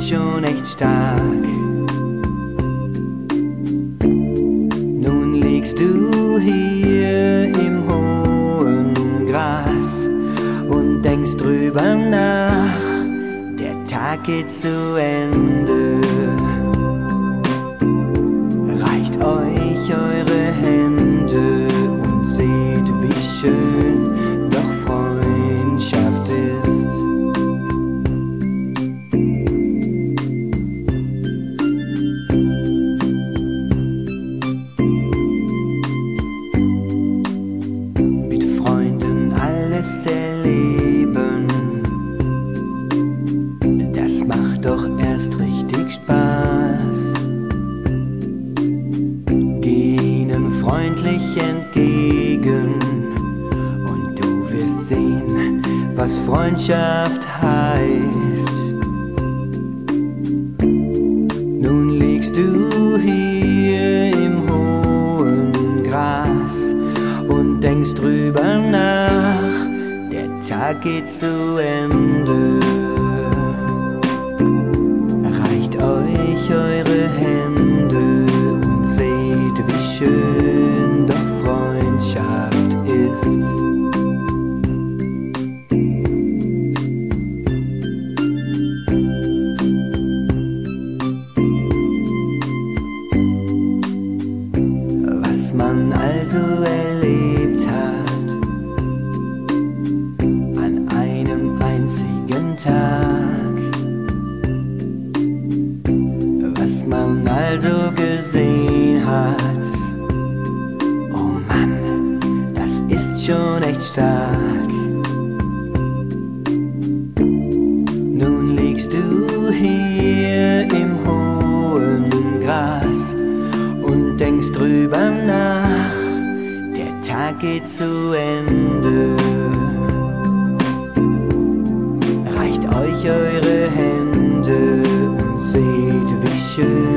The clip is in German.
schon echt stark. Nun liegst du hier im hohen Gras und denkst drüber nach, der Tag geht zu Ende. Reicht euch eure Hände und seht, wie schön doch Freundschaft ist. Mit Freunden alles erleben, das macht doch erst richtig Spaß. Ihnen freundlich entgegen und du wirst sehen, was Freundschaft heißt. Nun liegst du hier im hohen Gras und denkst drüber nach, der Tag geht zu Ende. Reicht euch eure Hände und seht, wie schön doch Freundschaft ist. Was man also erlebt hat an einem einzigen Tag, was man also gesehen hat, oh Mann, das ist schon echt stark. Nun liegst du hier im hohen Gras und denkst drüber nach, der Tag geht zu Ende. Reicht euch eure Hände und seht, wie schön